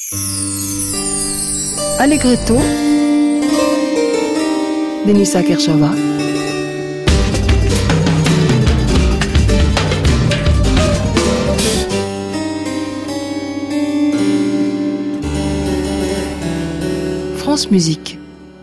Allegretto, Denisa Kershava. France Musique.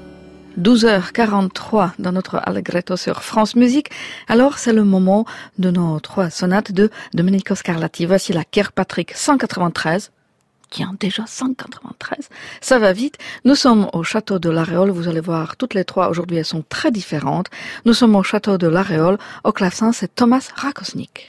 12h43 dans notre Allegretto sur France Musique. Alors, c'est le moment de nos 3 sonates de Domenico Scarlatti. Voici la Kirkpatrick 193. Tiens, déjà 193. Ça va vite. Nous sommes au château de l'Aréole. Vous allez voir, toutes les 3 aujourd'hui, elles sont très différentes. Nous sommes au château de l'Aréole. Au clavecin, c'est Thomas Rakosnik.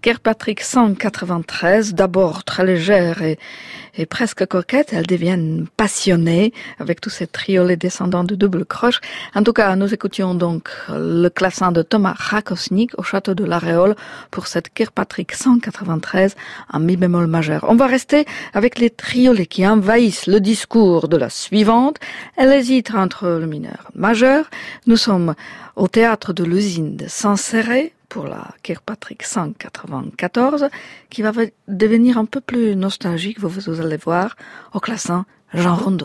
Kirkpatrick 193, d'abord très légère et presque coquette, elle devient passionnée avec tous ces triolets descendants de double croche. En tout cas, nous écoutions donc le clavecin de Thomas Rakosnik au château de la Réole pour cette Kirkpatrick 193 en mi bémol majeur. On va rester avec les triolets qui envahissent le discours de la suivante. Elle hésite entre le mineur majeur. Nous sommes au théâtre de l'usine de Saint-Céré pour la Kirkpatrick 194, qui va devenir un peu plus nostalgique, vous allez voir, au clavecin Jean Rondeau.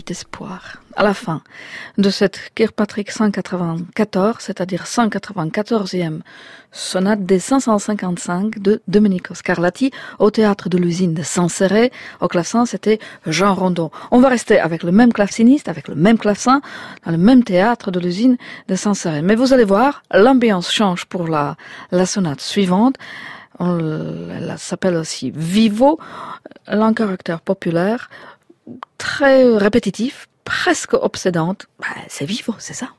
petit espoir. À la fin de cette Kirkpatrick 194, c'est-à-dire 194e sonate des 555 de Domenico Scarlatti au théâtre de l'usine de Saint-Céré. Au clavecin, c'était Jean Rondon. On va rester avec le même claveciniste, avec le même clavecin, dans le même théâtre de l'usine de Saint-Céré. Mais vous allez voir, l'ambiance change pour la sonate suivante. Elle s'appelle aussi Vivo, un caractère populaire, très répétitif, presque obsédante. C'est Vivo, c'est ça.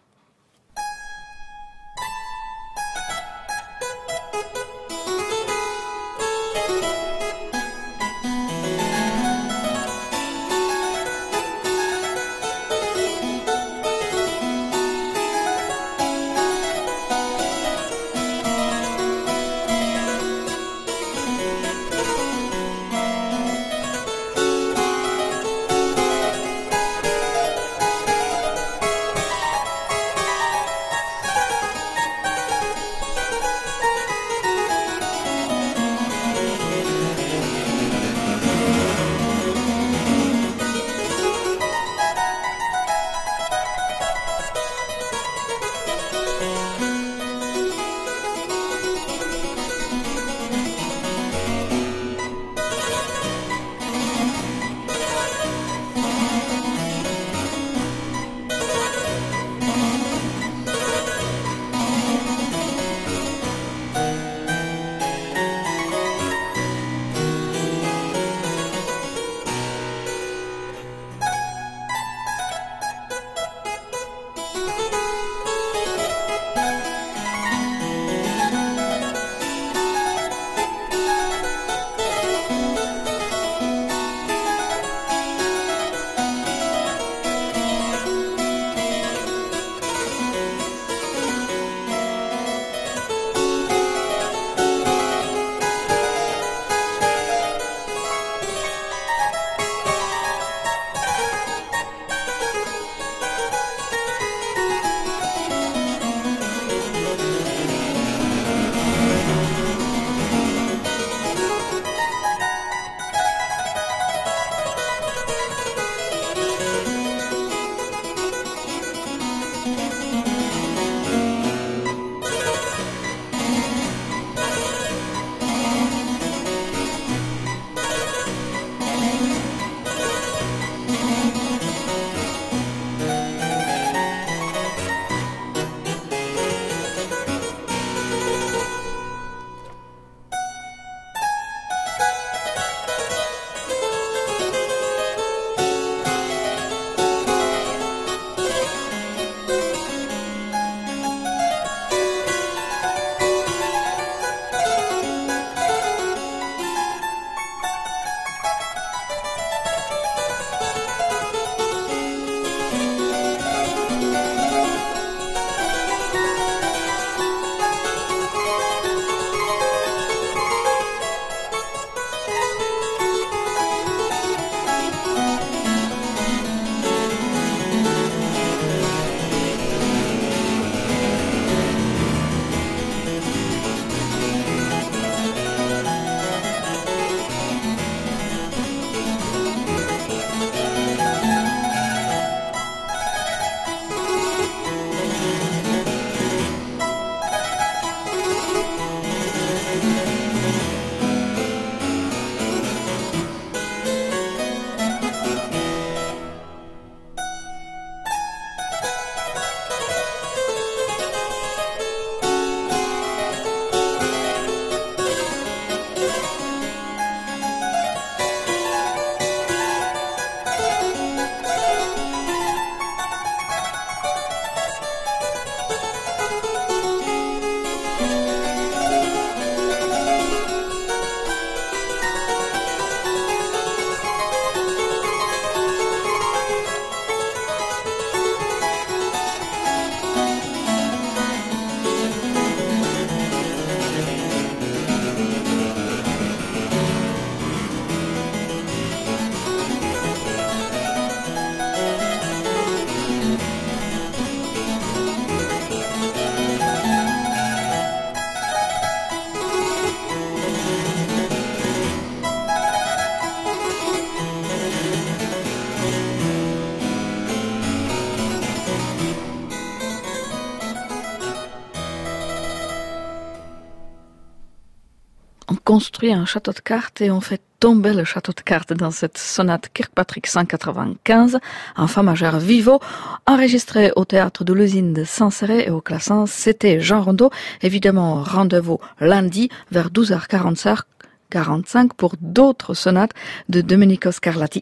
On construit un château de cartes et on fait tomber le château de cartes dans cette sonate Kirkpatrick 195 en fa majeur vivo, enregistrée au théâtre de l'usine de Saint-Céré et au classant. C'était Jean Rondeau. Évidemment, rendez-vous lundi vers 12h45 pour d'autres sonates de Domenico Scarlatti.